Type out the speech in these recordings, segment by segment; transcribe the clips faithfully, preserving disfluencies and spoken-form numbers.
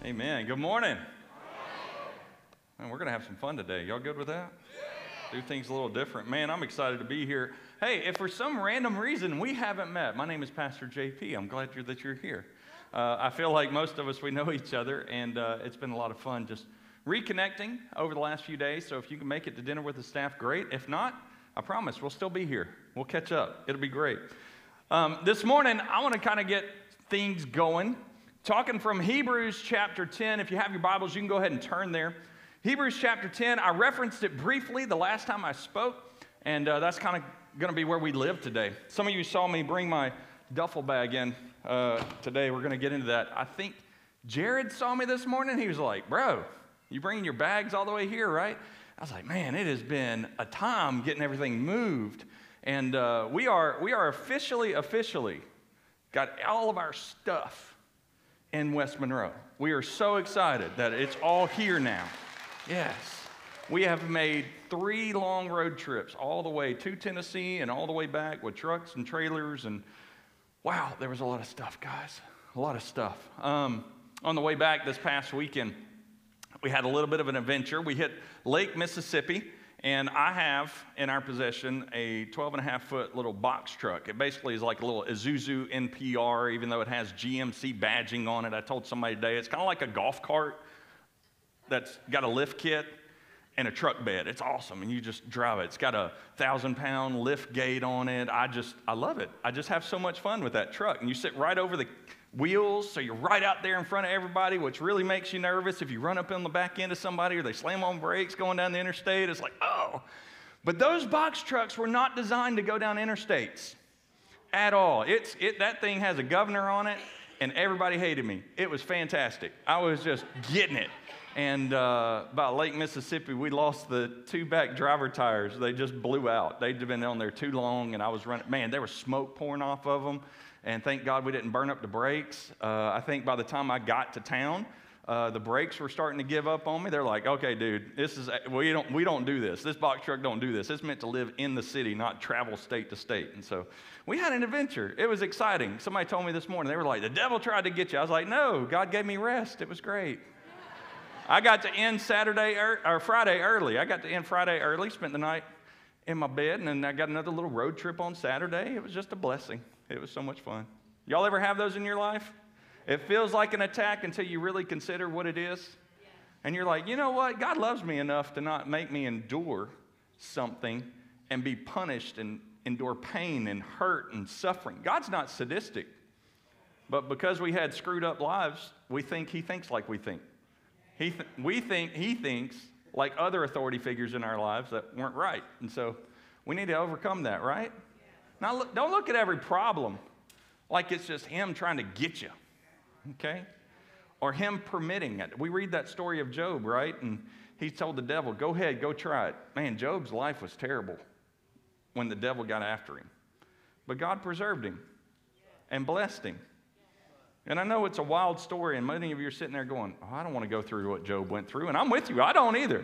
Amen. Good morning. Man, we're going to have some fun today. Y'all good with that? Do things a little different. Man, I'm excited to be here. Hey, if for some random reason we haven't met, my name is Pastor J P. I'm glad you're, that you're here. Uh, I feel like most of us, we know each other, and uh, it's been a lot of fun just reconnecting over the last few days. So if you can make it to dinner with the staff, great. If not, I promise we'll still be here. We'll catch up. It'll be great. Um, this morning, I want to kind of get things going. Talking from Hebrews chapter ten. If you have your Bibles, you can go ahead and turn there. Hebrews chapter ten, I referenced it briefly the last time I spoke, and uh, that's kind of going to be where we live today. Some of you saw me bring my duffel bag in uh, today. We're going to get into that. I think Jared saw me this morning. He was like, bro, you bringing your bags all the way here, right? I was like, man, it has been a time getting everything moved. And uh, we are we are officially, officially got all of our stuff in West Monroe. We are so excited that it's all here now. Yes. We have made three long road trips all the way to Tennessee and all the way back with trucks and trailers. And wow, there was a lot of stuff, guys. A lot of stuff. Um, on the way back this past weekend, we had a little bit of an adventure. We hit Lake Mississippi, and I have in our possession a twelve and a half foot little box truck. It basically is like a little Isuzu N P R, even though it has G M C badging on it. I told somebody today, it's kind of like a golf cart that's got a lift kit and a truck bed. It's awesome, and you just drive it. It's got a thousand pound lift gate on it. I just, I love it. I just have so much fun with that truck. And you sit right over the wheels, so you're right out there in front of everybody, which really makes you nervous. If you run up on the back end of somebody or they slam on brakes going down the interstate, it's like, oh. But those box trucks were not designed to go down interstates at all. It's it that thing has a governor on it, and everybody hated me. It was fantastic. I was just getting it. And uh, by Lake Mississippi, we lost the two back driver tires. They just blew out. They'd been on there too long, and I was running. Man, there was smoke pouring off of them. And thank God we didn't burn up the brakes. Uh, I think by the time I got to town, uh, the brakes were starting to give up on me. They're like, okay, dude, this is we don't we don't do this. This box truck don't do this. It's meant to live in the city, not travel state to state. And so we had an adventure. It was exciting. Somebody told me this morning, they were like, the devil tried to get you. I was like, no, God gave me rest. It was great. I got to end Saturday er, or Friday early. I got to end Friday early, spent the night in my bed, and then I got another little road trip on Saturday. It was just a blessing. It was so much fun. Y'all ever have those in your life? It feels like an attack until you really consider what it is. And you're like, you know what? God loves me enough to not make me endure something and be punished and endure pain and hurt and suffering. God's not sadistic. But because we had screwed up lives, we think he thinks like we think. He th- we think he thinks like other authority figures in our lives that weren't right. And so we need to overcome that, right? Now, look, don't look at every problem like it's just him trying to get you, okay? Or him permitting it. We read that story of Job, right? And he told the devil, go ahead, go try it. Man, Job's life was terrible when the devil got after him. But God preserved him and blessed him. And I know it's a wild story, and many of you are sitting there going, oh, I don't want to go through what Job went through. And I'm with you. I don't either.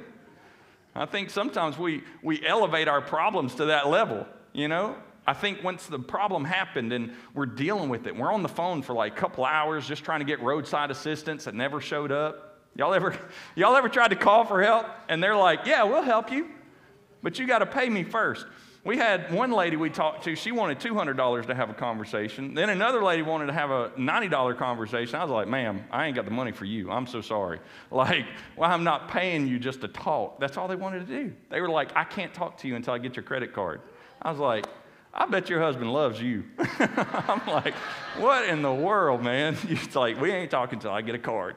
I think sometimes we, we elevate our problems to that level, you know? I think once the problem happened and we're dealing with it, we're on the phone for like a couple hours just trying to get roadside assistance that never showed up. Y'all ever, y'all ever tried to call for help? And they're like, yeah, we'll help you, but you got to pay me first. We had one lady we talked to, she wanted two hundred dollars to have a conversation. Then another lady wanted to have a ninety dollar conversation. I was like, ma'am, I ain't got the money for you. I'm so sorry. Like, well, I'm not paying you just to talk. That's all they wanted to do. They were like, I can't talk to you until I get your credit card. I was like, I bet your husband loves you. I'm like, what in the world, man? It's like, we ain't talking until I get a card.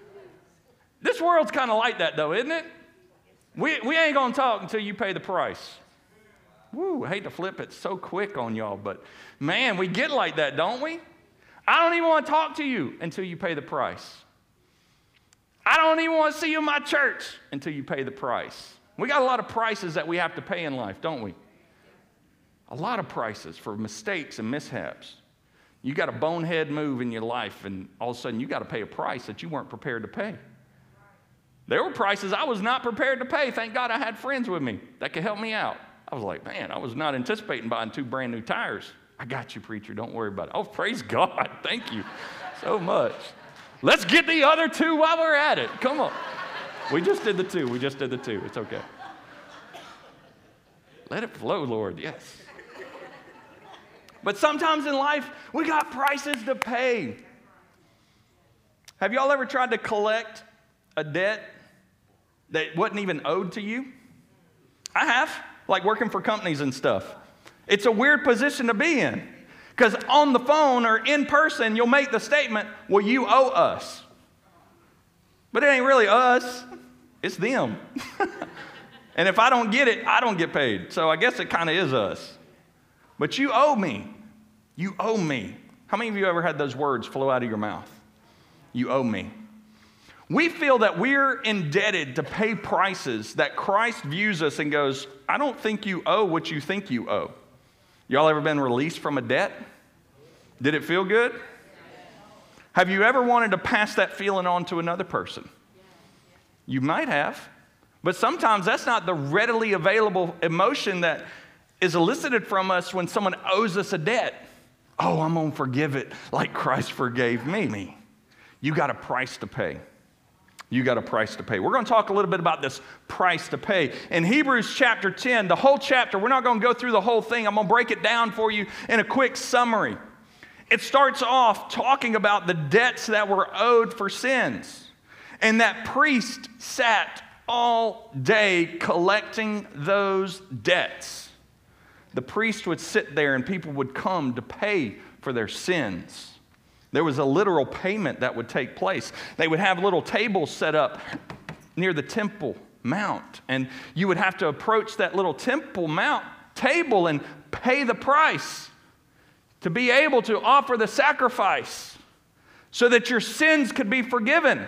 This world's kind of like that, though, isn't it? We, we ain't going to talk until you pay the price. Woo, I hate to flip it so quick on y'all, but man, we get like that, don't we? I don't even want to talk to you until you pay the price. I don't even want to see you in my church until you pay the price. We got a lot of prices that we have to pay in life, don't we? A lot of prices for mistakes and mishaps. You got a bonehead move in your life, and all of a sudden you got to pay a price that you weren't prepared to pay. There were prices I was not prepared to pay. Thank God I had friends with me that could help me out. I was like, man, I was not anticipating buying two brand new tires. I got you, preacher. Don't worry about it. Oh, praise God. Thank you so much. Let's get the other two while we're at it. Come on. We just did the two. We just did the two. It's okay. Let it flow, Lord. Yes. But sometimes in life, we got prices to pay. Have y'all ever tried to collect a debt that wasn't even owed to you? I have, like working for companies and stuff. It's a weird position to be in because on the phone or in person, you'll make the statement, well, you owe us. But it ain't really us, it's them. And if I don't get it, I don't get paid. So I guess it kind of is us. But you owe me. You owe me. How many of you ever had those words flow out of your mouth? You owe me. We feel that we're indebted to pay prices that Christ views us and goes, I don't think you owe what you think you owe. Y'all ever been released from a debt? Did it feel good? Have you ever wanted to pass that feeling on to another person? You might have, but sometimes that's not the readily available emotion that is elicited from us when someone owes us a debt. Oh, I'm going to forgive it like Christ forgave me. You got a price to pay. You got a price to pay. We're going to talk a little bit about this price to pay. In Hebrews chapter ten, the whole chapter, we're not going to go through the whole thing. I'm going to break it down for you in a quick summary. It starts off talking about the debts that were owed for sins. And that priest sat all day collecting those debts. The priest would sit there and people would come to pay for their sins. There was a literal payment that would take place. They would have little tables set up near the Temple Mount, and you would have to approach that little Temple Mount table and pay the price to be able to offer the sacrifice so that your sins could be forgiven.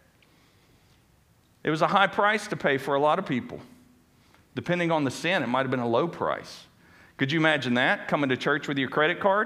It was a high price to pay for a lot of people. Depending on the sin, it might have been a low price. Could you imagine that, coming to church with your credit card?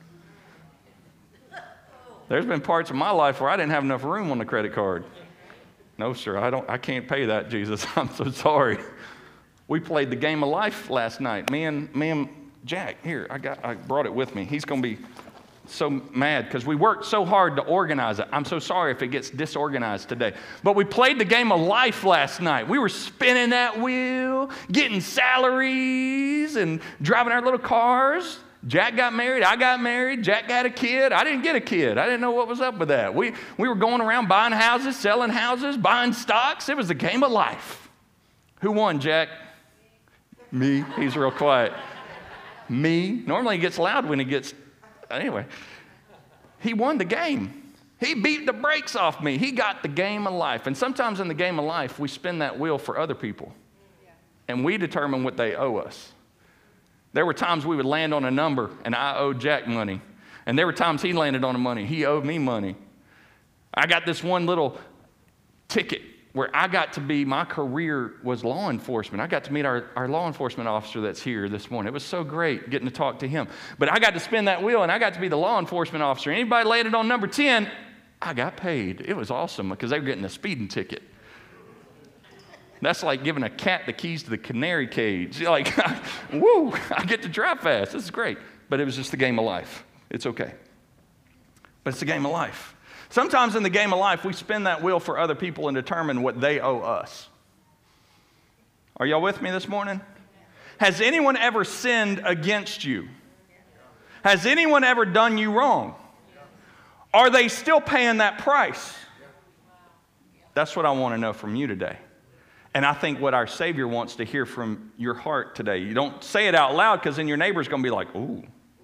There's been parts of my life where I didn't have enough room on the credit card. No, sir, I don't. I can't pay that, Jesus. I'm so sorry. We played the game of life last night. Me and me and Jack. Here, I got. I brought it with me. He's going to be so mad because we worked so hard to organize it. I'm so sorry if it gets disorganized today. But we played the game of life last night. We were spinning that wheel, getting salaries, and driving our little cars. Jack got married, I got married, Jack got a kid, I didn't get a kid. I didn't know what was up with that. We, we were going around buying houses, selling houses, buying stocks. It was a game of life. Who won, Jack? Me. He's real quiet. Me. Normally he gets loud when he gets, anyway. He won the game. He beat the brakes off me. He got the game of life. And sometimes in the game of life, we spin that wheel for other people. And we determine what they owe us. There were times we would land on a number and I owed Jack money. And there were times he landed on the money. He owed me money. I got this one little ticket where I got to be, my career was law enforcement. I got to meet our, our law enforcement officer that's here this morning. It was so great getting to talk to him. But I got to spin that wheel and I got to be the law enforcement officer. Anybody landed on number ten, I got paid. It was awesome because they were getting a speeding ticket. That's like giving a cat the keys to the canary cage. You're like, woo, I get to drive fast. This is great. But it was just the game of life. It's okay. But it's the game of life. Sometimes in the game of life, we spin that wheel for other people and determine what they owe us. Are y'all with me this morning? Has anyone ever sinned against you? Has anyone ever done you wrong? Are they still paying that price? That's what I want to know from you today. And I think what our Savior wants to hear from your heart today. You don't say it out loud because then your neighbor's going to be like, ooh.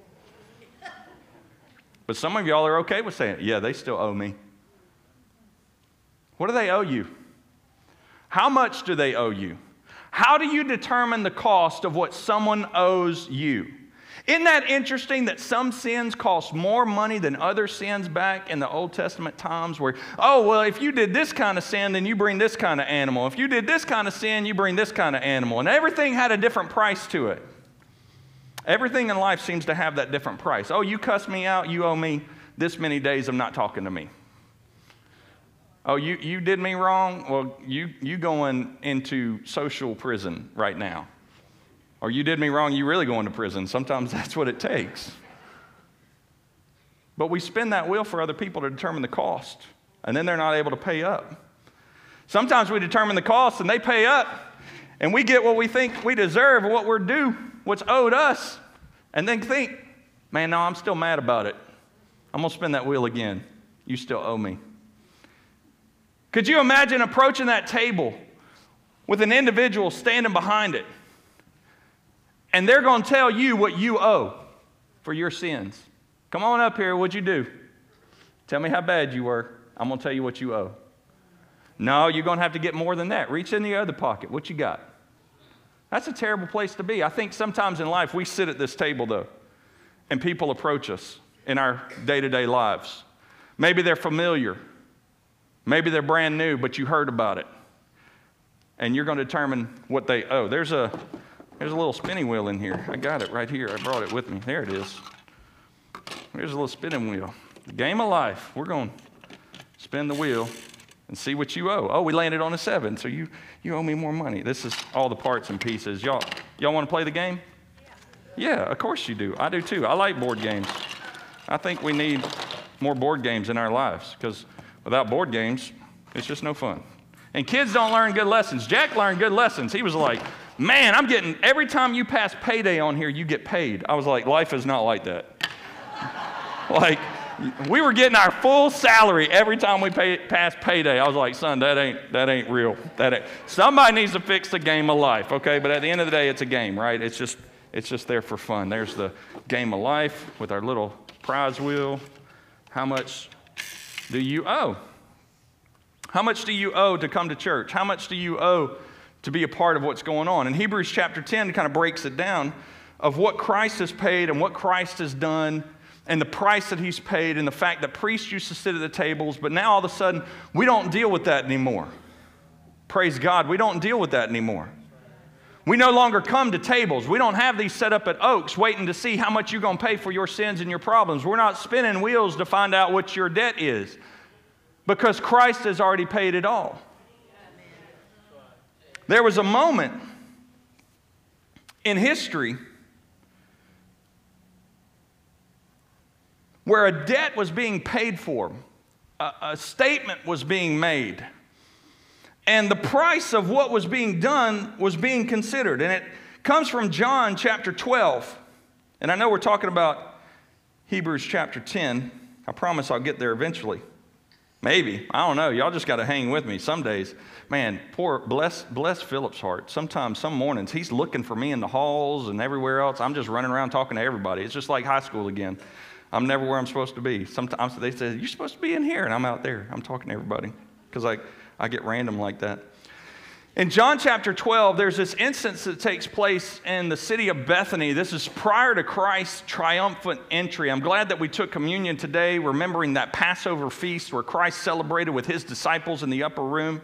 But some of y'all are okay with saying, yeah, they still owe me. What do they owe you? How much do they owe you? How do you determine the cost of what someone owes you? Isn't that interesting that some sins cost more money than other sins back in the Old Testament times where, oh, well, if you did this kind of sin, then you bring this kind of animal. If you did this kind of sin, you bring this kind of animal. And everything had a different price to it. Everything in life seems to have that different price. Oh, you cuss me out, you owe me this many days of not talking to me. Oh, you, you did me wrong? Well, you, you going into social prison right now. Or you did me wrong, you really going to prison. Sometimes that's what it takes. But we spin that wheel for other people to determine the cost and then they're not able to pay up. Sometimes we determine the cost, and they pay up, and we get what we think we deserve, what we're due, what's owed us, and then think, man, no, I'm still mad about it. I'm going to spin that wheel again. You still owe me. Could you imagine approaching that table with an individual standing behind it, and they're going to tell you what you owe for your sins? Come on up here, what'd you do? Tell me how bad you were. I'm going to tell you what you owe. No, you're going to have to get more than that. Reach in the other pocket. What you got? That's a terrible place to be. I think sometimes in life we sit at this table, though, and people approach us in our day-to-day lives. Maybe they're familiar. Maybe they're brand new, but you heard about it. And you're going to determine what they owe. There's a, there's a little spinning wheel in here. I got it right here. I brought it with me. There it is. There's a little spinning wheel. The game of life. We're going to spin the wheel and see what you owe. Oh, we landed on a seven, so you, you owe me more money. This is all the parts and pieces. Y'all, y'all want to play the game? Yeah. Yeah, of course you do. I do too. I like board games. I think we need more board games in our lives, because without board games, it's just no fun. And kids don't learn good lessons. Jack learned good lessons. He was like, man, I'm getting, every time you pass payday on here, you get paid. I was like, life is not like that. Like, we were getting our full salary every time we pay, passed payday. I was like, son, that ain't that ain't real. That ain't. Somebody needs to fix the game of life, okay? But at the end of the day, it's a game, right? It's just it's just there for fun. There's the game of life with our little prize wheel. How much do you owe? How much do you owe to come to church? How much do you owe to be a part of what's going on? In Hebrews chapter ten kind of breaks it down of what Christ has paid and what Christ has done, and the price that he's paid, and the fact that priests used to sit at the tables, but now all of a sudden, we don't deal with that anymore. Praise God, we don't deal with that anymore. We no longer come to tables. We don't have these set up at Oaks waiting to see how much you're going to pay for your sins and your problems. We're not spinning wheels to find out what your debt is, because Christ has already paid it all. There was a moment in history where a debt was being paid for, a, a statement was being made, and the price of what was being done was being considered. And it comes from John chapter twelve. And I know we're talking about Hebrews chapter ten. I promise I'll get there eventually. Maybe. I don't know. Y'all just got to hang with me. Some days, man, poor, bless, bless Philip's heart. Sometimes, some mornings, he's looking for me in the halls and everywhere else. I'm just running around talking to everybody. It's just like high school again. I'm never where I'm supposed to be. Sometimes they say, you're supposed to be in here, and I'm out there. I'm talking to everybody because I, I get random like that. In John chapter twelve, there's this instance that takes place in the city of Bethany. This is prior to Christ's triumphant entry. I'm glad that we took communion today, remembering that Passover feast where Christ celebrated with his disciples in the upper room.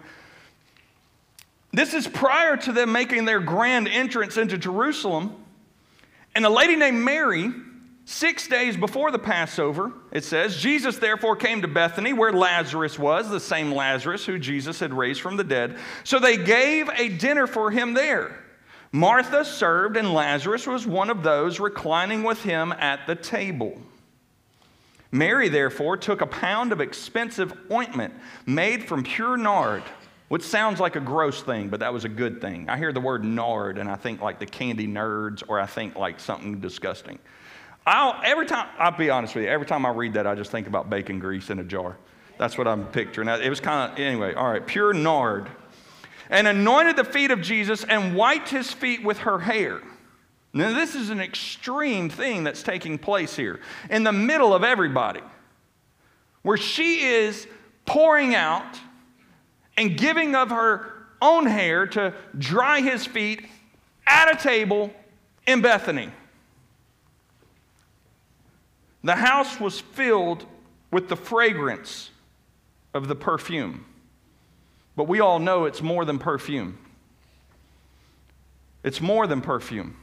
This is prior to them making their grand entrance into Jerusalem. And a lady named Mary, six days before the Passover, it says, Jesus therefore came to Bethany where Lazarus was, the same Lazarus who Jesus had raised from the dead. So they gave a dinner for him there. Martha served, and Lazarus was one of those reclining with him at the table. Mary therefore took a pound of expensive ointment made from pure nard, which sounds like a gross thing, but that was a good thing. I hear the word nard, and I think like the candy nerds, or I think like something disgusting. I'll, every time, I'll be honest with you, every time I read that, I just think about bacon grease in a jar. That's what I'm picturing. It was kind of, anyway, all right, pure nard. And anointed the feet of Jesus and wiped his feet with her hair. Now, this is an extreme thing that's taking place here in the middle of everybody, where she is pouring out and giving of her own hair to dry his feet at a table in Bethany. The house was filled with the fragrance of the perfume. But we all know it's more than perfume. It's more than perfume.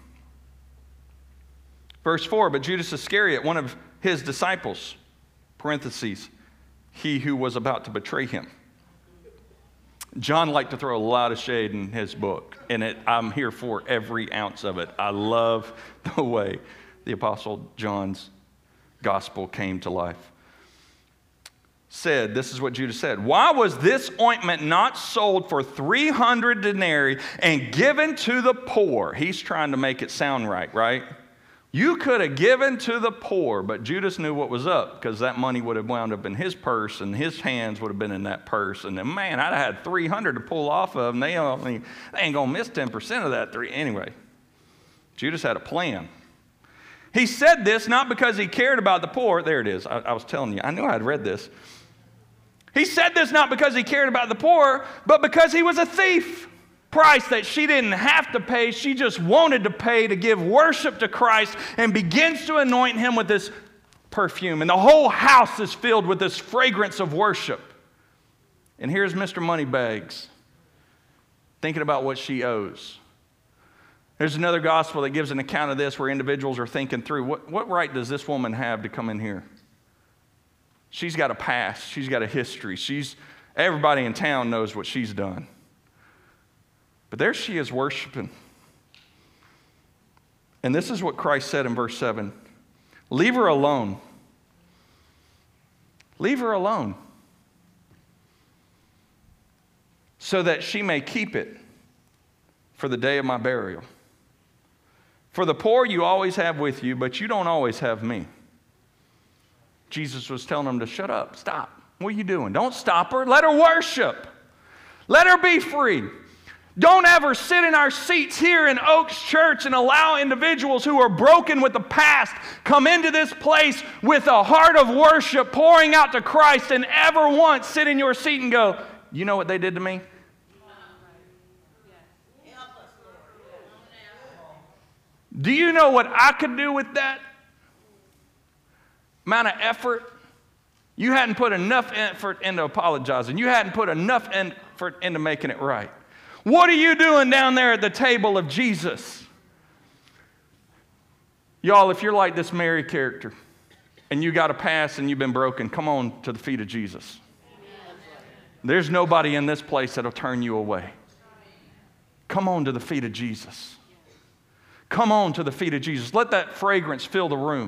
Verse four, but Judas Iscariot, one of his disciples, parentheses, he who was about to betray him. John liked to throw a lot of shade in his book, and it, I'm here for every ounce of it. I love the way the Apostle John's gospel came to life. said, this is what Judas said, why was this ointment not sold for three hundred denarii and given to the poor? He's trying to make it sound right, right? You could have given to the poor, but Judas knew what was up because that money would have wound up in his purse and his hands would have been in that purse. And then, man, I'd have had three hundred to pull off of them. They, only, they ain't going to miss ten percent of that three. Anyway, Judas had a plan. He said this not because he cared about the poor. There it is. I, I was telling you. I knew I had read this. He said this not because he cared about the poor, but because he was a thief. Price that she didn't have to pay. She just wanted to pay to give worship to Christ, and begins to anoint him with this perfume. And the whole house is filled with this fragrance of worship. And here's Mister Moneybags thinking about what she owes. There's another gospel that gives an account of this where individuals are thinking through, what, what right does this woman have to come in here? She's got a past. She's got a history. She's, everybody in town knows what she's done. But there she is worshiping. And this is what Christ said in verse seven. Leave her alone. Leave her alone. So that she may keep it for the day of my burial. For the poor you always have with you, but you don't always have me. Jesus was telling them to shut up, stop. What are you doing? Don't stop her. Let her worship. Let her be free. Don't ever sit in our seats here in Oaks Church and allow individuals who are broken with the past come into this place with a heart of worship pouring out to Christ, and ever once sit in your seat and go, you know what they did to me? Do you know what I could do with that amount of effort? You hadn't put enough effort into apologizing. You hadn't put enough effort into making it right. What are you doing down there at the table of Jesus? Y'all, if you're like this Mary character and you got a past and you've been broken, come on to the feet of Jesus. There's nobody in this place that'll turn you away. Come on to the feet of Jesus. Come on to the feet of Jesus. Let that fragrance fill the room.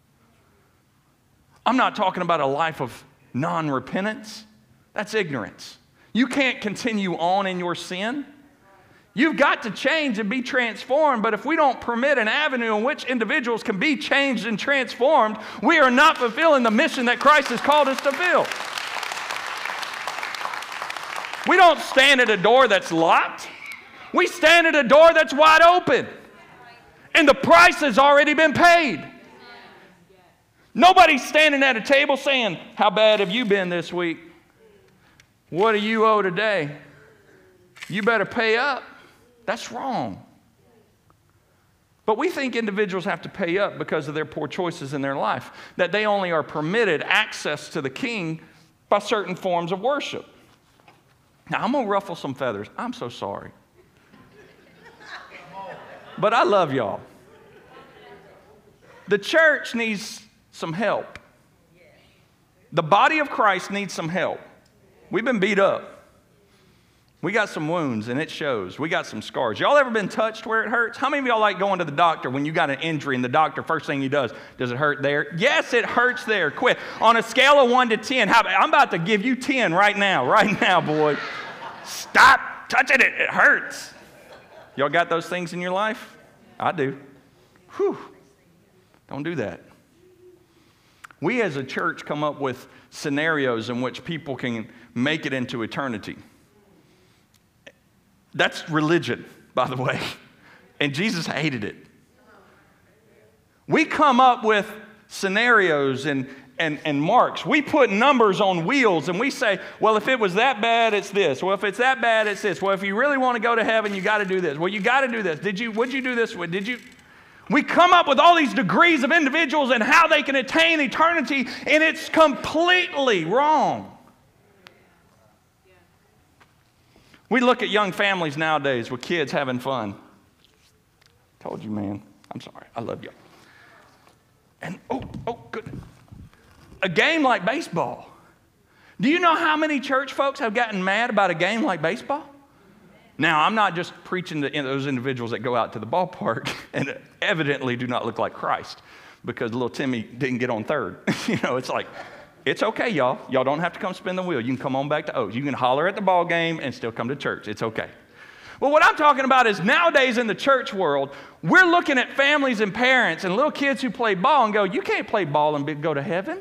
I'm not talking about a life of non-repentance. That's ignorance. You can't continue on in your sin. You've got to change and be transformed, but if we don't permit an avenue in which individuals can be changed and transformed, we are not fulfilling the mission that Christ has called us to fill. We don't stand at a door that's locked. We stand at a door that's wide open. And the price has already been paid. Nobody's standing at a table saying, how bad have you been this week? What do you owe today? You better pay up. That's wrong. But we think individuals have to pay up because of their poor choices in their life, that they only are permitted access to the King by certain forms of worship. Now, I'm going to ruffle some feathers. I'm so sorry. But I love y'all. The church needs some help. The body of Christ needs some help. We've been beat up. We got some wounds, and it shows. We got some scars. Y'all ever been touched where it hurts? How many of y'all like going to the doctor when you got an injury, and the doctor, first thing he does, does it hurt there? Yes, it hurts there. Quit. On a scale of one to ten, how, I'm about to give you ten right now. Right now, boy. Stop touching it. It hurts. Y'all got those things in your life? I do. Whew. Don't do that. We as a church come up with scenarios in which people can make it into eternity. That's religion, by the way. And Jesus hated it. We come up with scenarios and, and, and marks. We put numbers on wheels and we say, well, if it was that bad, it's this. Well, if it's that bad, it's this. Well, if you really want to go to heaven, you got to do this. Well, you got to do this. Did you, would you do this? Did you? We come up with all these degrees of individuals and how they can attain eternity, and it's completely wrong. We look at young families nowadays with kids having fun. Told you, man. I'm sorry. I love you. And, oh, oh, good. A game like baseball. Do you know how many church folks have gotten mad about a game like baseball? Now, I'm not just preaching to those individuals that go out to the ballpark and evidently do not look like Christ because little Timmy didn't get on third. You know, it's like, It's okay, y'all. Y'all don't have to come spin the wheel. You can come on back to Oaks. You can holler at the ball game and still come to church. It's okay. Well, what I'm talking about is nowadays in the church world, we're looking at families and parents and little kids who play ball and go, you can't play ball and be, go to heaven.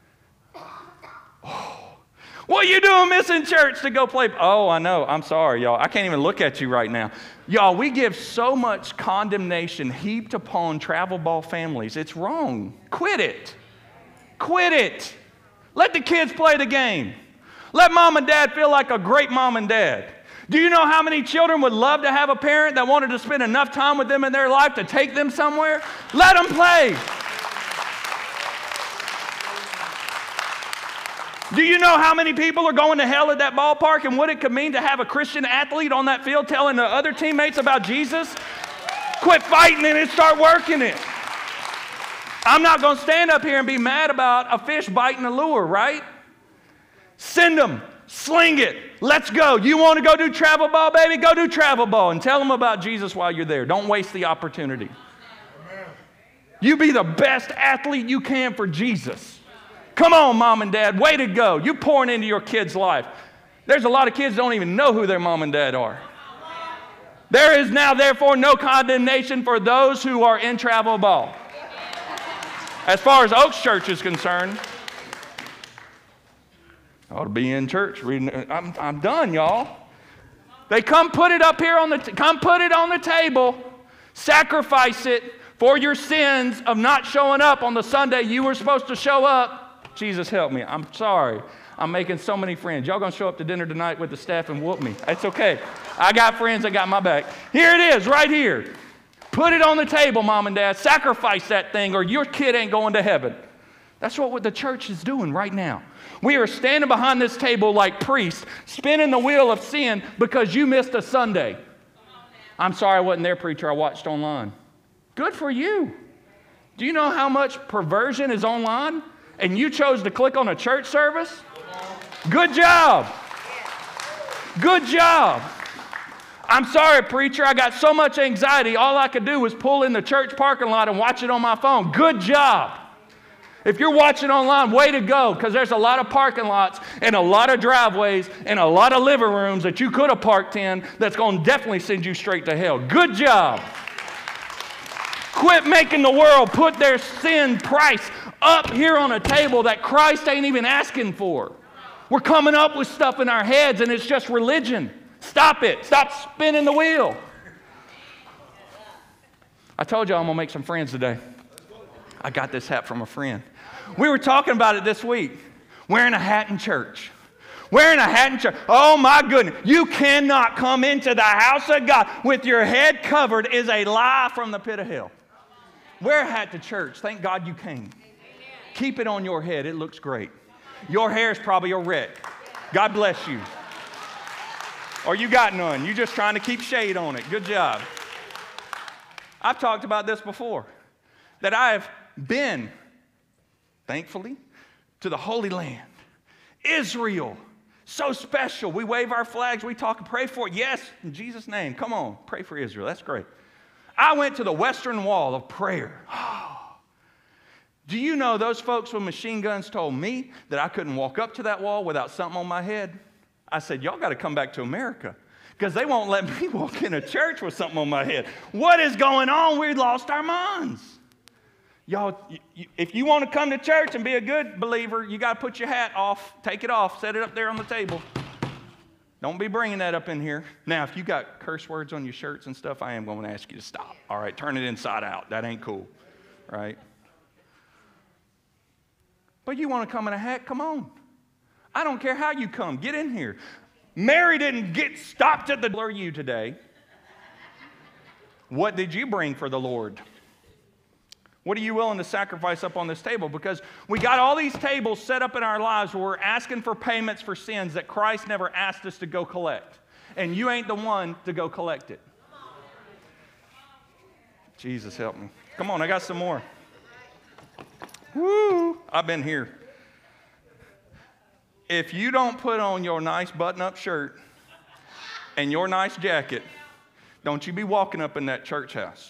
Oh. What are you doing missing church to go play? Oh, I know. I'm sorry, y'all. I can't even look at you right now. Y'all, we give so much condemnation heaped upon travel ball families. It's wrong. Quit it. Quit it. Let the kids play the game. Let mom and dad feel like a great mom and dad. Do you know how many children would love to have a parent that wanted to spend enough time with them in their life to take them somewhere? Let them play. Do you know how many people are going to hell at that ballpark and what it could mean to have a Christian athlete on that field telling the other teammates about Jesus? Quit fighting it and start working it. I'm not going to stand up here and be mad about a fish biting a lure, right? Send them. Sling it. Let's go. You want to go do travel ball, baby? Go do travel ball and tell them about Jesus while you're there. Don't waste the opportunity. You be the best athlete you can for Jesus. Come on, mom and dad. Way to go. You're pouring into your kid's life. There's a lot of kids that don't even know who their mom and dad are. There is now, therefore, no condemnation for those who are in travel ball. As far as Oaks Church is concerned, I ought to be in church reading. I'm, I'm done, y'all. They come put it up here on the, t- come put it on the table, sacrifice it for your sins of not showing up on the Sunday you were supposed to show up. Jesus help me. I'm sorry. I'm making so many friends. Y'all gonna show up to dinner tonight with the staff and whoop me. It's okay. I got friends that got my back. Here it is, right here. Put it on the table, mom and dad. Sacrifice that thing or your kid ain't going to heaven. That's what the church is doing right now. We are standing behind this table like priests, spinning the wheel of sin because you missed a Sunday. I'm sorry I wasn't there, preacher. I watched online. Good for you. Do you know how much perversion is online? And you chose to click on a church service? Good job. Good job. I'm sorry, preacher. I got so much anxiety. All I could do was pull in the church parking lot and watch it on my phone. Good job. If you're watching online, way to go, because there's a lot of parking lots and a lot of driveways and a lot of living rooms that you could have parked in that's going to definitely send you straight to hell. Good job. Quit making the world put their sin price up here on a table that Christ ain't even asking for. We're coming up with stuff in our heads and it's just religion. Stop it. Stop spinning the wheel. I told you I'm going to make some friends today. I got this hat from a friend. We were talking about it this week. Wearing a hat in church. Wearing a hat in church. Oh my goodness. You cannot come into the house of God with your head covered is a lie from the pit of hell. Wear a hat to church. Thank God you came. Keep it on your head. It looks great. Your hair is probably a wreck. God bless you. Or you got none. You're just trying to keep shade on it. Good job. I've talked about this before. That I have been, thankfully, to the Holy Land. Israel. So special. We wave our flags. We talk and pray for it. Yes, in Jesus' name. Come on. Pray for Israel. That's great. I went to the Western Wall of prayer. Do you know those folks with machine guns told me that I couldn't walk up to that wall without something on my head? I said, y'all got to come back to America because they won't let me walk in a church with something on my head. What is going on? We lost our minds. Y'all, you, you, if you want to come to church and be a good believer, you got to put your hat off, take it off, set it up there on the table. Don't be bringing that up in here. Now, if you got curse words on your shirts and stuff, I am going to ask you to stop. All right, turn it inside out. That ain't cool, right? But you want to come in a hat? Come on. I don't care how you come. Get in here. Mary didn't get stopped at the door. You today. What did you bring for the Lord? What are you willing to sacrifice up on this table? Because we got all these tables set up in our lives where we're asking for payments for sins that Christ never asked us to go collect. And you ain't the one to go collect it. Jesus help me. Come on, I got some more. Woo! I've been here. If you don't put on your nice button-up shirt and your nice jacket, don't you be walking up in that church house.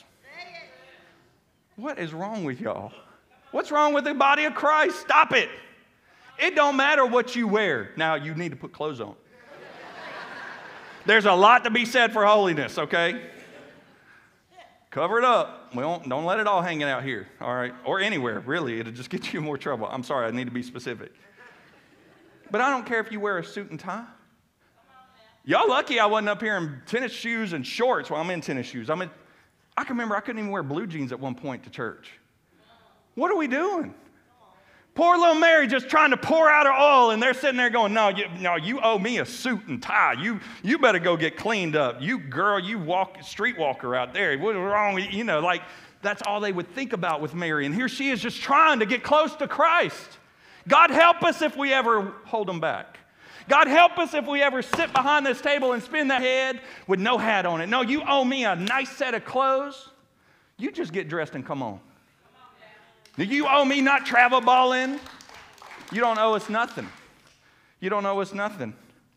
What is wrong with y'all? What's wrong with the body of Christ? Stop it. It don't matter what you wear. Now, you need to put clothes on. There's a lot to be said for holiness, okay? Cover it up. We don't, don't let it all hanging out here, all right? Or anywhere, really. It'll just get you in more trouble. I'm sorry, I need to be specific. But I don't care if you wear a suit and tie. Y'all lucky I wasn't up here in tennis shoes and shorts. Well, I'm in tennis shoes. I'm in, I can remember I couldn't even wear blue jeans at one point to church. What are we doing? Poor little Mary just trying to pour out her oil, and they're sitting there going, no, you, no, you owe me a suit and tie. You, you better go get cleaned up. You girl, you walk street walker out there. What's wrong with you? You know, like that's all they would think about with Mary. And here she is just trying to get close to Christ. God help us if we ever hold them back. God help us if we ever sit behind this table and spin that head with no hat on it. No, you owe me a nice set of clothes. You just get dressed and come on. Do you owe me not travel balling? You don't owe us nothing. You don't owe us nothing.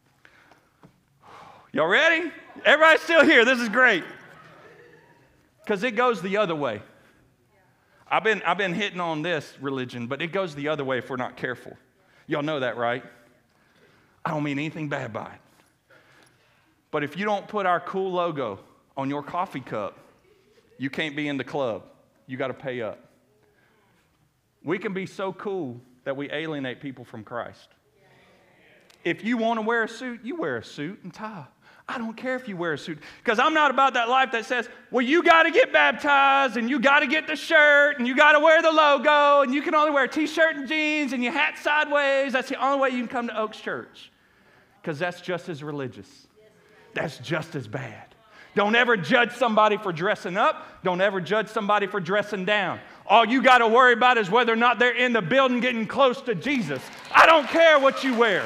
Y'all ready? Everybody's still here. This is great. Because it goes the other way. I've been, I've been hitting on this religion, but it goes the other way if we're not careful. Y'all know that, right? I don't mean anything bad by it. But if you don't put our cool logo on your coffee cup, you can't be in the club. You got to pay up. We can be so cool that we alienate people from Christ. If you want to wear a suit, you wear a suit and tie. I don't care if you wear a suit, because I'm not about that life that says, well, you got to get baptized, and you got to get the shirt, and you got to wear the logo, and you can only wear a t-shirt and jeans, and your hat sideways. That's the only way you can come to Oaks Church, because that's just as religious. That's just as bad. Don't ever judge somebody for dressing up. Don't ever judge somebody for dressing down. All you got to worry about is whether or not they're in the building getting close to Jesus. I don't care what you wear.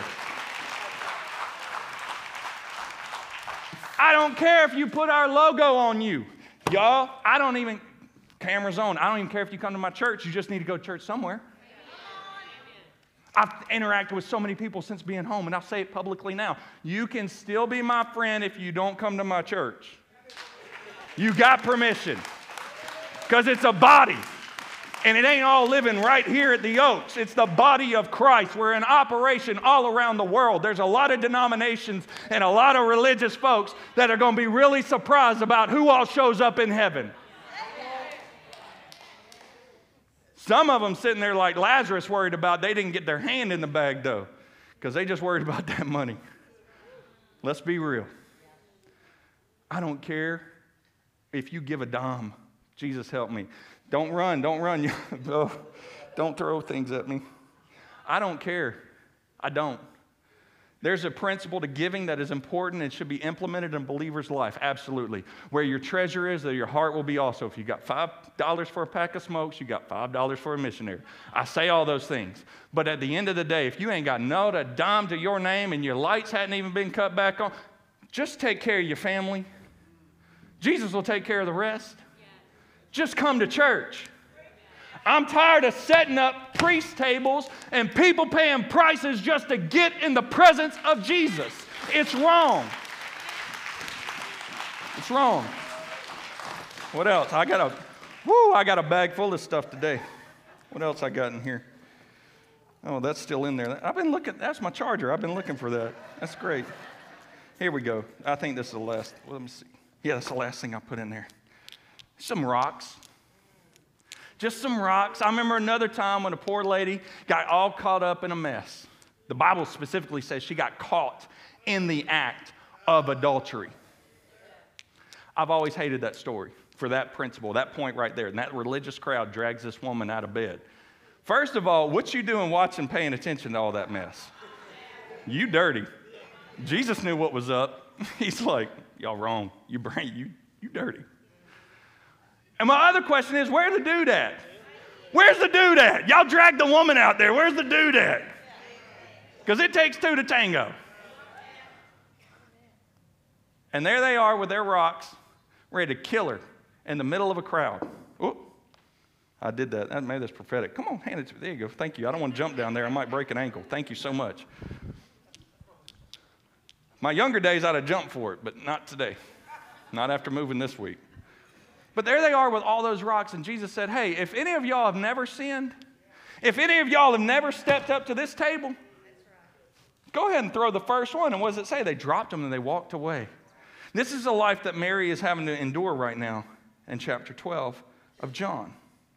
I don't care if you put our logo on you. Y'all, I don't even, camera's on. I don't even care if you come to my church. You just need to go to church somewhere. I've interacted with so many people since being home, and I'll say it publicly now. You can still be my friend if you don't come to my church. You got permission. Because it's a body. And it ain't all living right here at the Oaks. It's the body of Christ. We're in operation all around the world. There's a lot of denominations and a lot of religious folks that are going to be really surprised about who all shows up in heaven. Some of them sitting there like Lazarus worried about they didn't get their hand in the bag though, because they just worried about that money. Let's be real. I don't care if you give a dime. Jesus help me. Don't run, don't run. oh, don't throw things at me. I don't care. I don't. There's a principle to giving that is important and should be implemented in a believer's life. Absolutely. Where your treasure is, there your heart will be also. If you got five dollars for a pack of smokes, you got five dollars for a missionary. I say all those things. But at the end of the day, if you ain't got not a dime to your name and your lights hadn't even been cut back on, just take care of your family. Jesus will take care of the rest. Just come to church. I'm tired of setting up priest tables and people paying prices just to get in the presence of Jesus. It's wrong. It's wrong. What else? I got a, whoo, I got a bag full of stuff today. What else I got in here? Oh, that's still in there. I've been looking, that's my charger. I've been looking for that. That's great. Here we go. I think this is the last, well, let me see. Yeah, that's the last thing I put in there. Some rocks. Just some rocks. I remember another time when a poor lady got all caught up in a mess. The Bible specifically says she got caught in the act of adultery. I've always hated that story for that principle, that point right there. And that religious crowd drags this woman out of bed. First of all, what you doing watching, paying attention to all that mess? You dirty. Jesus knew what was up. He's like, y'all wrong. You brain, you, you dirty. And my other question is, where's the dude at? Where's the dude at? Y'all dragged the woman out there. Where's the dude at? Because it takes two to tango. And there they are with their rocks, ready to kill her in the middle of a crowd. Oop. I did that. That made this prophetic. Come on, hand it to me. There you go. Thank you. I don't want to jump down there. I might break an ankle. Thank you so much. My younger days, I'd have jumped for it, but not today. Not after moving this week. But there they are with all those rocks, and Jesus said, hey, if any of y'all have never sinned, If any of y'all have never stepped up to this table, go ahead and throw the first one. And what does it say? They dropped them and they walked away. This is a life that Mary is having to endure right now in chapter twelve of John.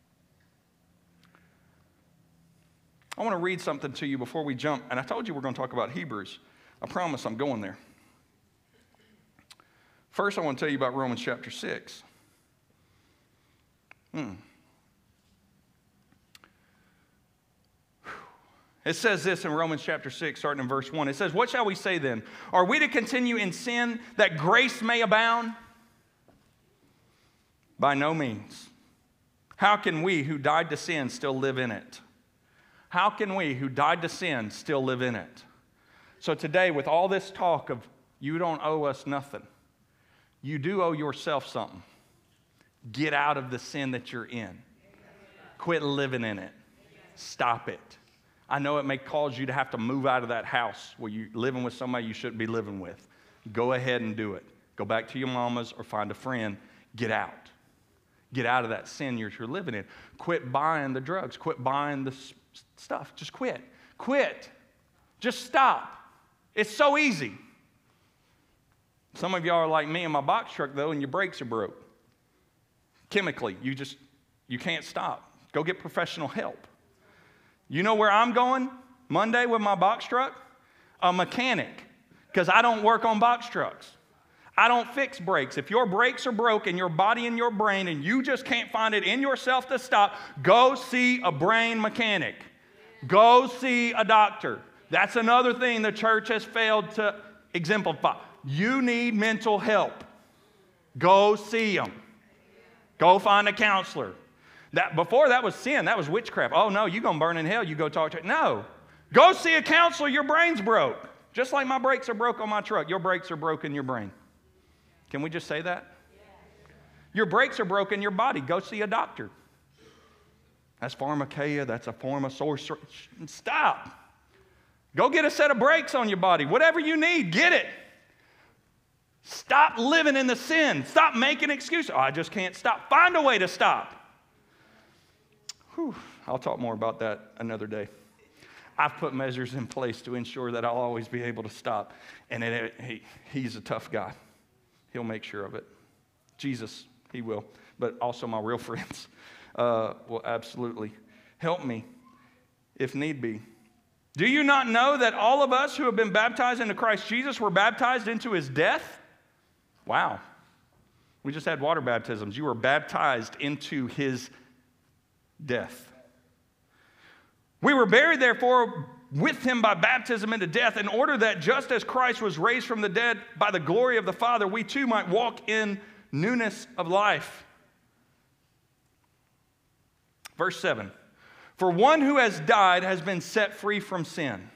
I want to read something to you before we jump. And I told you we're going to talk about Hebrews. I promise I'm going there. First, I want to tell you about Romans chapter six. Hmm. It says this in Romans chapter six, starting in verse one. It says, what shall we say then? Are we to continue in sin that grace may abound? By no means. How can we who died to sin still live in it? How can we who died to sin still live in it? So today, with all this talk of you don't owe us nothing, you do owe yourself something. Get out of the sin that you're in. Quit living in it. Stop it. I know it may cause you to have to move out of that house where you're living with somebody you shouldn't be living with. Go ahead and do it. Go back to your mama's or find a friend. Get out. Get out of that sin you're, you're living in. Quit buying the drugs. Quit buying the stuff. Just quit. Quit. Just stop. It's so easy. Some of y'all are like me in my box truck, though, and your brakes are broke. Chemically, you just, you can't stop. Go get professional help. You know where I'm going Monday with my box truck? A mechanic, because I don't work on box trucks. I don't fix brakes. If your brakes are broke in your body and your brain and you just can't find it in yourself to stop, go see a brain mechanic. Go see a doctor. That's another thing the church has failed to exemplify. You need mental help. Go see them. Go find a counselor. That, before that was sin. That was witchcraft. Oh, no, you're going to burn in hell. You go talk to it. No. Go see a counselor. Your brain's broke. Just like my brakes are broke on my truck. Your brakes are broke in your brain. Can we just say that? Your brakes are broke in your body. Go see a doctor. That's pharmakeia. That's a form of sorcery. Stop. Go get a set of brakes on your body. Whatever you need, get it. Stop living in the sin. Stop making excuses. Oh, I just can't stop. Find a way to stop. Whew. I'll talk more about that another day. I've put measures in place to ensure that I'll always be able to stop. And it, it, he, he's a tough guy. He'll make sure of it. Jesus, he will. But also my real friends uh, will absolutely help me if need be. Do you not know that all of us who have been baptized into Christ Jesus were baptized into his death? Wow. We just had water baptisms. You were baptized into his death. We were buried, therefore, with him by baptism into death, in order that just as Christ was raised from the dead by the glory of the Father, we too might walk in newness of life. Verse seven. For one who has died has been set free from sin.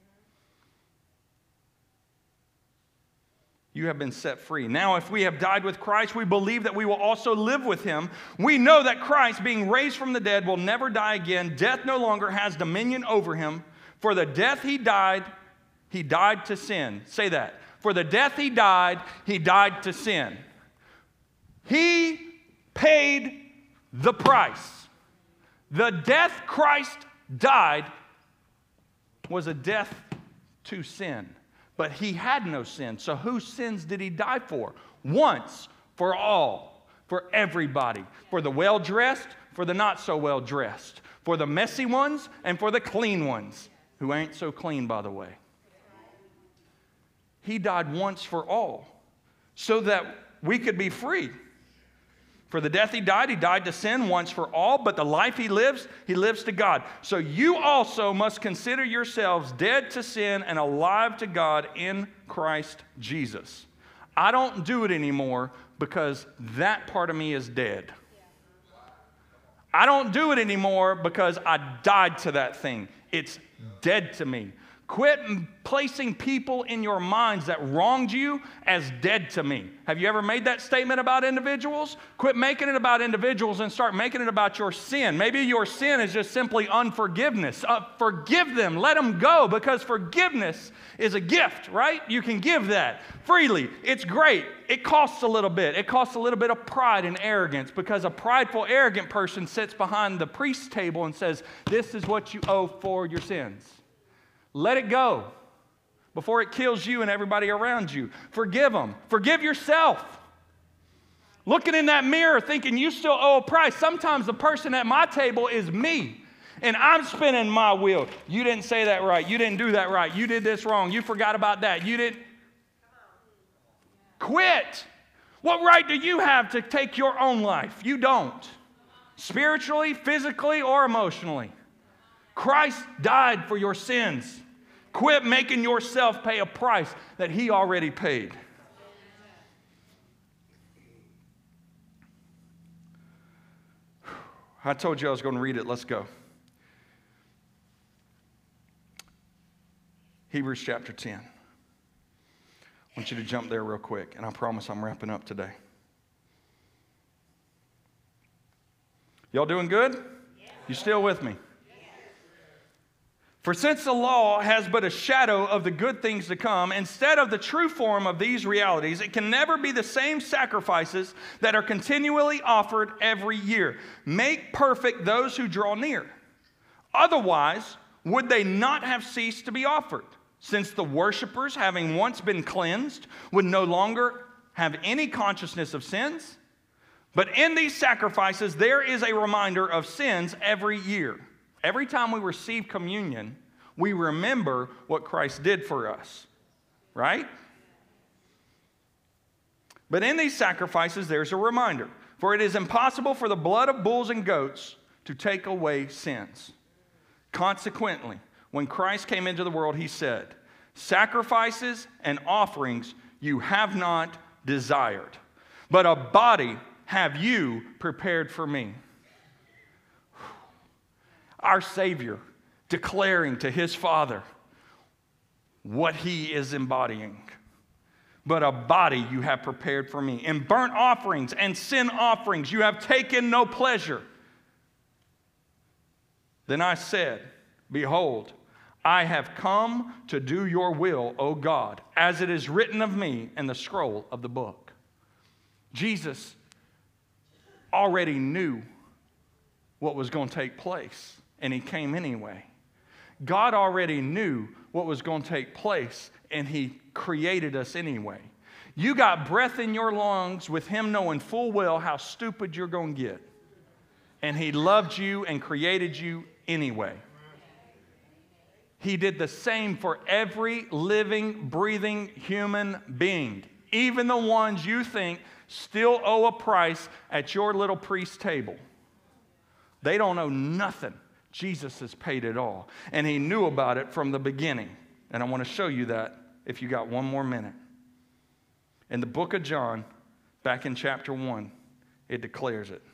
You have been set free. Now, if we have died with Christ, we believe that we will also live with him. We know that Christ, being raised from the dead, will never die again. Death no longer has dominion over him. For the death he died, he died to sin. Say that. For the death he died, he died to sin. He paid the price. The death Christ died was a death to sin. But he had no sin. So whose sins did he die for? Once for all, for everybody. For the well-dressed, for the not so well-dressed. For the messy ones and for the clean ones, who ain't so clean, by the way. He died once for all, so that we could be free. For the death he died, he died to sin once for all, but the life he lives, he lives to God. So you also must consider yourselves dead to sin and alive to God in Christ Jesus. I don't do it anymore because that part of me is dead. I don't do it anymore because I died to that thing. It's dead to me. Quit placing people in your minds that wronged you as dead to me. Have you ever made that statement about individuals? Quit making it about individuals and start making it about your sin. Maybe your sin is just simply unforgiveness. Uh, forgive them. Let them go, because forgiveness is a gift, right? You can give that freely. It's great. It costs a little bit. It costs a little bit of pride and arrogance, because a prideful, arrogant person sits behind the priest's table and says, this is what you owe for your sins. Let it go before it kills you and everybody around you. Forgive them. Forgive yourself. Looking in that mirror thinking you still owe a price. Sometimes the person at my table is me, and I'm spinning my wheel. You didn't say that right. You didn't do that right. You did this wrong. You forgot about that. You didn't. Quit. What right do you have to take your own life? You don't. Spiritually, physically, or emotionally. Christ died for your sins. Quit making yourself pay a price that He already paid. I told you I was going to read it. Let's go. Hebrews chapter ten. I want you to jump there real quick, and I promise I'm wrapping up today. Y'all doing good? You still with me? For since the law has but a shadow of the good things to come, instead of the true form of these realities, it can never be the same sacrifices that are continually offered every year. Make perfect those who draw near. Otherwise, would they not have ceased to be offered, since the worshipers, having once been cleansed, would no longer have any consciousness of sins? But in these sacrifices, there is a reminder of sins every year. Every time we receive communion, we remember what Christ did for us, right? But in these sacrifices, there's a reminder. For it is impossible for the blood of bulls and goats to take away sins. Consequently, when Christ came into the world, He said, sacrifices and offerings you have not desired, but a body have you prepared for me. Our Savior declaring to His Father what He is embodying. But a body you have prepared for me. In burnt offerings and sin offerings you have taken no pleasure. Then I said, behold, I have come to do your will, O God, as it is written of me in the scroll of the book. Jesus already knew what was going to take place, and He came anyway. God already knew what was going to take place, and He created us anyway. You got breath in your lungs with Him knowing full well how stupid you're going to get. And He loved you and created you anyway. He did the same for every living, breathing human being, even the ones you think still owe a price at your little priest table. They don't owe nothing. Jesus has paid it all. And He knew about it from the beginning. And I want to show you that if you got one more minute. In the book of John, back in chapter one, it declares it.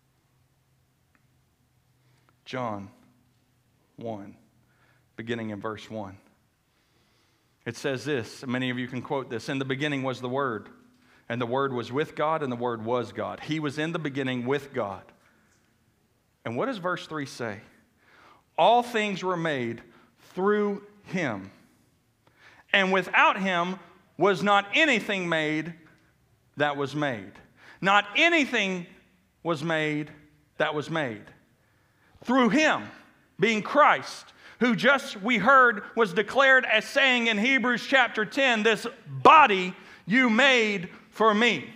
John one, beginning in verse one. It says this, and many of you can quote this. In the beginning was the Word, and the Word was with God, and the Word was God. He was in the beginning with God. And what does verse three say? All things were made through Him. And without Him was not anything made that was made. Not anything was made that was made. Through Him, being Christ, who just we heard was declared as saying in Hebrews chapter ten, this body you made for me.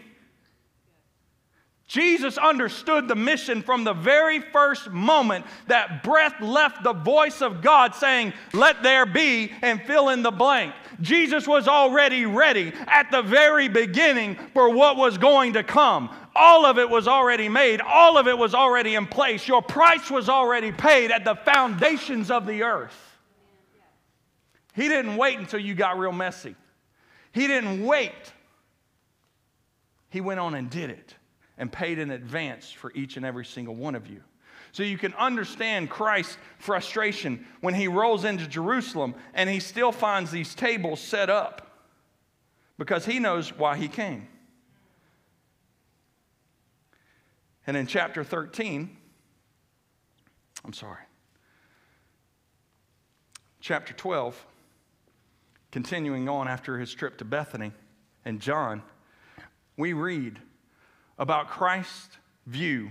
Jesus understood the mission from the very first moment that breath left the voice of God saying, let there be, and fill in the blank. Jesus was already ready at the very beginning for what was going to come. All of it was already made. All of it was already in place. Your price was already paid at the foundations of the earth. He didn't wait until you got real messy. He didn't wait. He went on and did it, and paid in advance for each and every single one of you. So you can understand Christ's frustration when he rolls into Jerusalem and he still finds these tables set up because he knows why he came. And in chapter thirteen, I'm sorry, chapter twelve, continuing on after his trip to Bethany and John, we read about Christ's view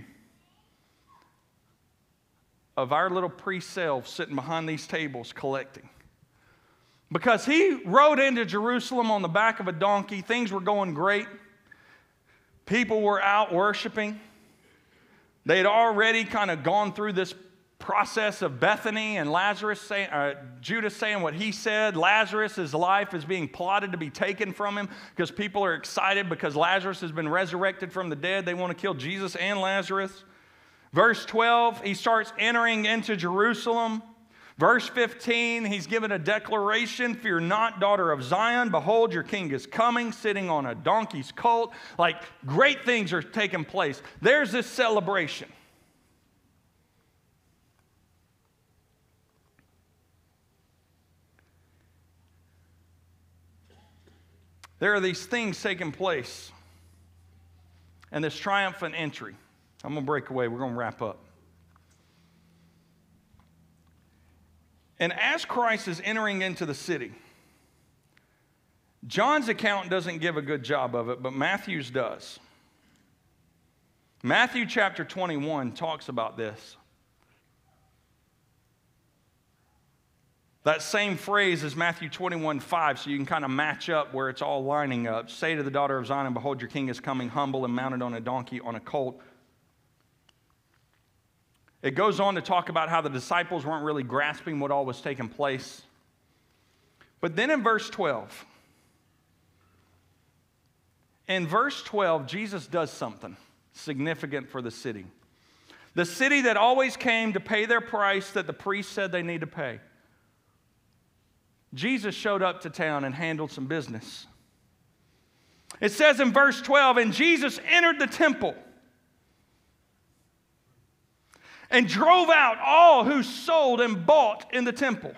of our little pre-selves sitting behind these tables collecting. Because he rode into Jerusalem on the back of a donkey, things were going great. People were out worshiping. They had already kind of gone through this process of Bethany and Lazarus saying, uh, Judas saying what he said. Lazarus' life is being plotted to be taken from him because people are excited because Lazarus has been resurrected from the dead. They want to kill Jesus and Lazarus. Verse twelve, he starts entering into Jerusalem. Verse fifteen, he's given a declaration, fear not, daughter of Zion. Behold, your king is coming, sitting on a donkey's colt. Like, great things are taking place. There's this celebration. There are these things taking place and this triumphant entry. I'm going to break away. We're going to wrap up. And as Christ is entering into the city, John's account doesn't give a good job of it, but Matthew's does. Matthew chapter twenty-one talks about this. That same phrase is Matthew twenty-one five, so you can kind of match up where it's all lining up. Say to the daughter of Zion, behold, your king is coming, humble and mounted on a donkey, on a colt. It goes on to talk about how the disciples weren't really grasping what all was taking place. But then in verse twelve, in verse twelve, Jesus does something significant for the city. The city that always came to pay their price that the priests said they need to pay. Jesus showed up to town and handled some business. It says in verse twelve, and Jesus entered the temple and drove out all who sold and bought in the temple.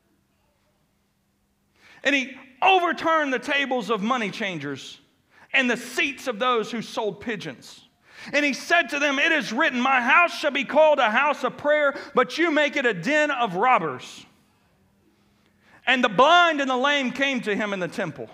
And he overturned the tables of money changers and the seats of those who sold pigeons. And he said to them, it is written, my house shall be called a house of prayer, but you make it a den of robbers. And the blind and the lame came to him in the temple,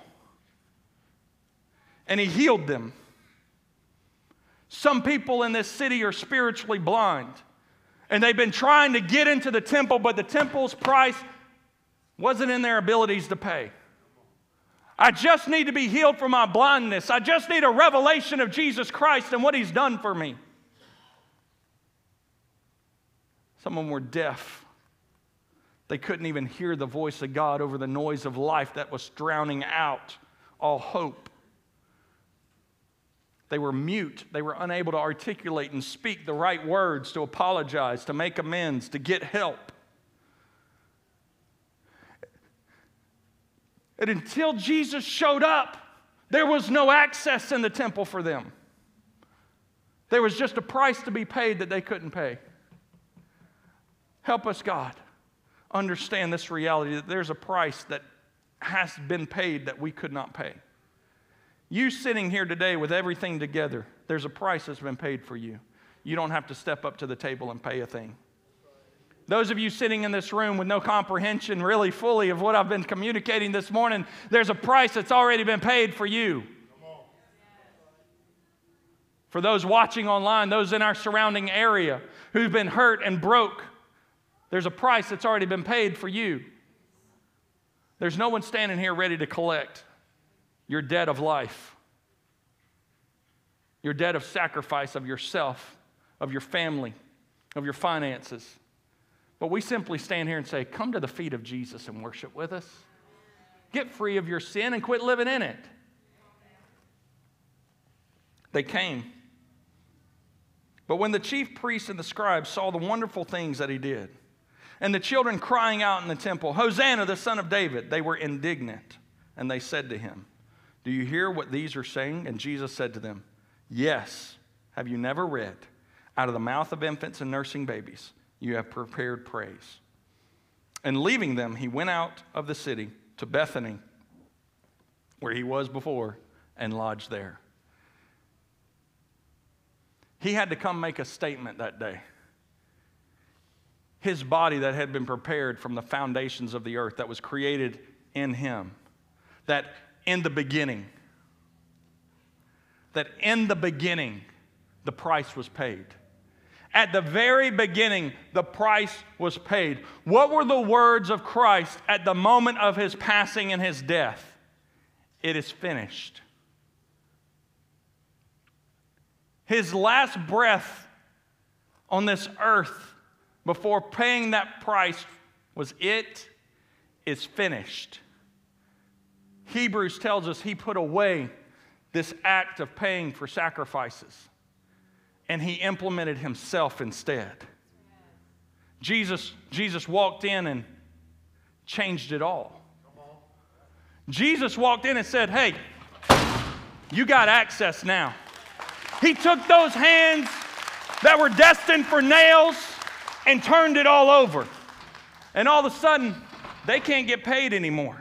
and he healed them. Some people in this city are spiritually blind, and they've been trying to get into the temple, but the temple's price wasn't in their abilities to pay. I just need to be healed from my blindness. I just need a revelation of Jesus Christ and what he's done for me. Some of them were deaf. They couldn't even hear the voice of God over the noise of life that was drowning out all hope. They were mute. They were unable to articulate and speak the right words to apologize, to make amends, to get help. And until Jesus showed up, there was no access in the temple for them. There was just a price to be paid that they couldn't pay. Help us, God, understand this reality that there's a price that has been paid that we could not pay. You sitting here today with everything together, there's a price that's been paid for you. You don't have to step up to the table and pay a thing. Those of you sitting in this room with no comprehension really fully of what I've been communicating this morning, there's a price that's already been paid for you. For those watching online, those in our surrounding area who've been hurt and broke, there's a price that's already been paid for you. There's no one standing here ready to collect your debt of life, your debt of sacrifice of yourself, of your family, of your finances. But we simply stand here and say, come to the feet of Jesus and worship with us. Get free of your sin and quit living in it. They came. But when the chief priests and the scribes saw the wonderful things that he did, and the children crying out in the temple, Hosanna, the Son of David, they were indignant. And they said to him, do you hear what these are saying? And Jesus said to them, yes, have you never read? Out of the mouth of infants and nursing babies, you have prepared praise. And leaving them, he went out of the city to Bethany, where he was before, and lodged there. He had to come make a statement that day. His body that had been prepared from the foundations of the earth, that was created in him, that in the beginning, that in the beginning, the price was paid. At the very beginning, the price was paid. What were the words of Christ at the moment of his passing and his death? It is finished. His last breath on this earth before paying that price was, it is finished. Hebrews tells us he put away this act of paying for sacrifices, and he implemented himself instead. Jesus, Jesus walked in and changed it all. Jesus walked in and said, hey, you got access now. He took those hands that were destined for nails and turned it all over. And all of a sudden, they can't get paid anymore.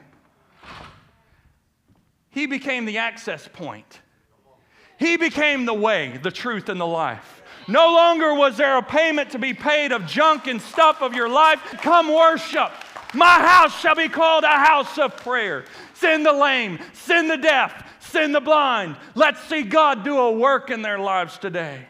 He became the access point. He became the way, the truth, and the life. No longer was there a payment to be paid of junk and stuff of your life. Come worship. My house shall be called a house of prayer. Send the lame, send the deaf, send the blind. Let's see God do a work in their lives today.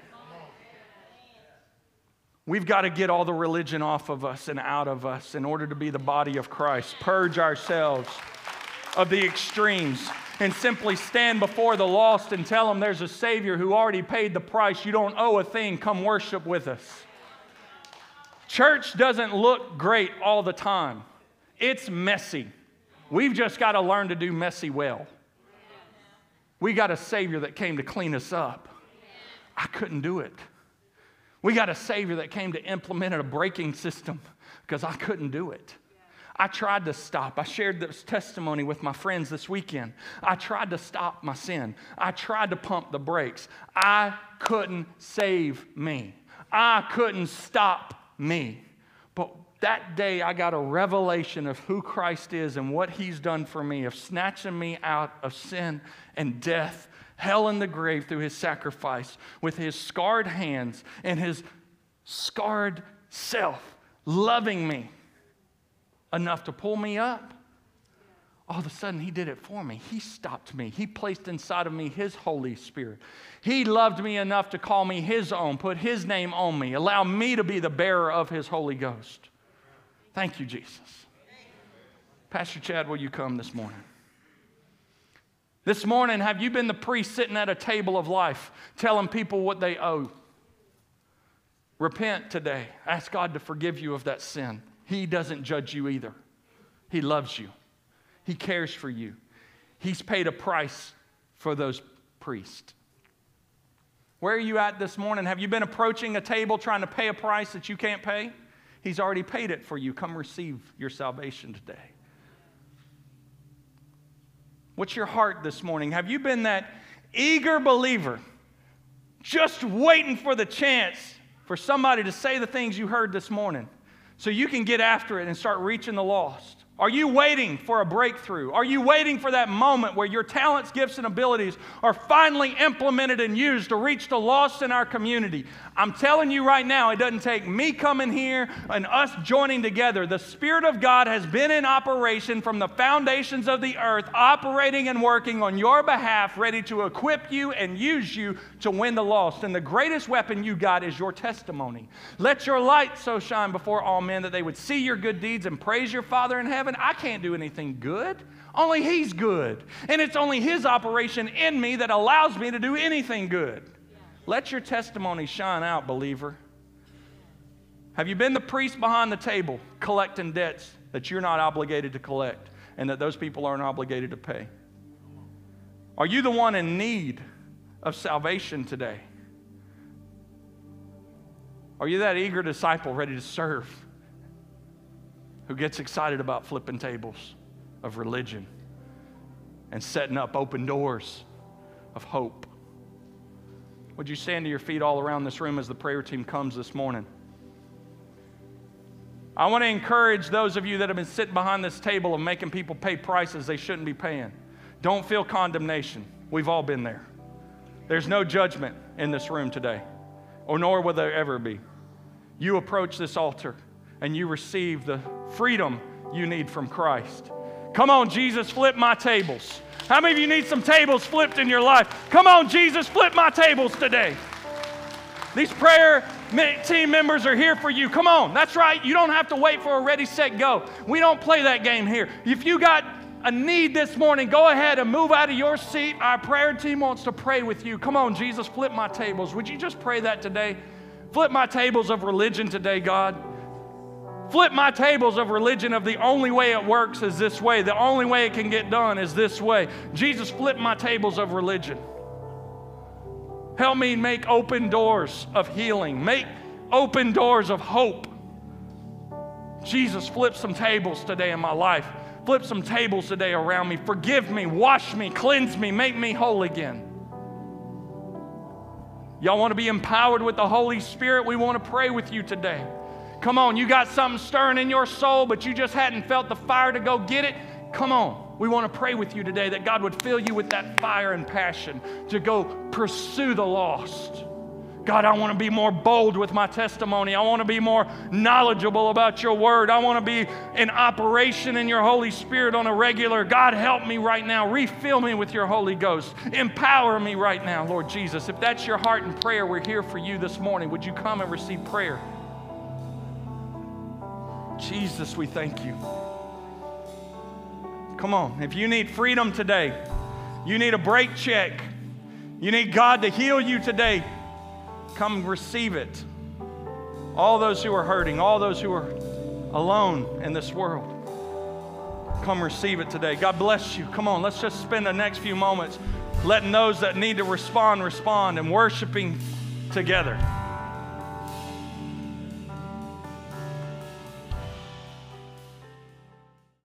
We've got to get all the religion off of us and out of us in order to be the body of Christ. Purge ourselves of the extremes and simply stand before the lost and tell them there's a Savior who already paid the price. You don't owe a thing. Come worship with us. Church doesn't look great all the time. It's messy. We've just got to learn to do messy well. We got a Savior that came to clean us up. I couldn't do it. We got a Savior that came to implement a braking system because I couldn't do it. I tried to stop. I shared this testimony with my friends this weekend. I tried to stop my sin. I tried to pump the brakes. I couldn't save me. I couldn't stop me. But that day I got a revelation of who Christ is and what He's done for me, of snatching me out of sin and death, hell and the grave through His sacrifice, with His scarred hands and His scarred self loving me enough to pull me up. All of a sudden, He did it for me. He stopped me. He placed inside of me His Holy Spirit. He loved me enough to call me His own, put His name on me, allow me to be the bearer of His Holy Ghost. Thank you, Jesus. Pastor Chad, will you come this morning? This morning, have you been the priest sitting at a table of life telling people what they owe? Repent today. Ask God to forgive you of that sin. He doesn't judge you either. He loves you. He cares for you. He's paid a price for those priests. Where are you at this morning? Have you been approaching a table trying to pay a price that you can't pay? He's already paid it for you. Come receive your salvation today. What's your heart this morning? Have you been that eager believer just waiting for the chance for somebody to say the things you heard this morning so you can get after it and start reaching the lost? Are you waiting for a breakthrough? Are you waiting for that moment where your talents, gifts, and abilities are finally implemented and used to reach the lost in our community? I'm telling you right now, it doesn't take me coming here and us joining together. The Spirit of God has been in operation from the foundations of the earth, operating and working on your behalf, ready to equip you and use you to win the lost. And the greatest weapon you got is your testimony. Let your light so shine before all men that they would see your good deeds and praise your Father in heaven. I can't do anything good. Only He's good. And it's only His operation in me that allows me to do anything good. Let your testimony shine out, believer. Have you been the priest behind the table collecting debts that you're not obligated to collect and that those people aren't obligated to pay? Are you the one in need of salvation today? Are you that eager disciple ready to serve, who gets excited about flipping tables of religion and setting up open doors of hope? Would you stand to your feet all around this room as the prayer team comes this morning? I want to encourage those of you that have been sitting behind this table and making people pay prices they shouldn't be paying. Don't feel condemnation. We've all been there. There's no judgment in this room today, or nor will there ever be. You approach this altar and you receive the freedom you need from Christ. Come on, Jesus, flip my tables. How many of you need some tables flipped in your life? Come on, Jesus, flip my tables today. These prayer team members are here for you. Come on. That's right. You don't have to wait for a ready, set, go. We don't play that game here. If you got a need this morning, go ahead and move out of your seat. Our prayer team wants to pray with you. Come on, Jesus, flip my tables. Would you just pray that today? Flip my tables of religion today, God. Flip my tables of religion of the only way it works is this way. The only way it can get done is this way. Jesus, flip my tables of religion. Help me make open doors of healing. Make open doors of hope. Jesus, flip some tables today in my life. Flip some tables today around me. Forgive me, wash me, cleanse me, make me whole again. Y'all want to be empowered with the Holy Spirit? We want to pray with you today. Come on, you got something stirring in your soul, but you just hadn't felt the fire to go get it? Come on. We want to pray with you today that God would fill you with that fire and passion to go pursue the lost. God, I want to be more bold with my testimony. I want to be more knowledgeable about your word. I want to be in operation in your Holy Spirit on a regular. God, help me right now. Refill me with your Holy Ghost. Empower me right now, Lord Jesus. If that's your heart and prayer, we're here for you this morning. Would you come and receive prayer? Jesus, we thank you. Come on. If you need freedom today, you need a break check, you need God to heal you today, come receive it. All those who are hurting, all those who are alone in this world, come receive it today. God bless you. Come on, let's just spend the next few moments letting those that need to respond, respond, and worshiping together.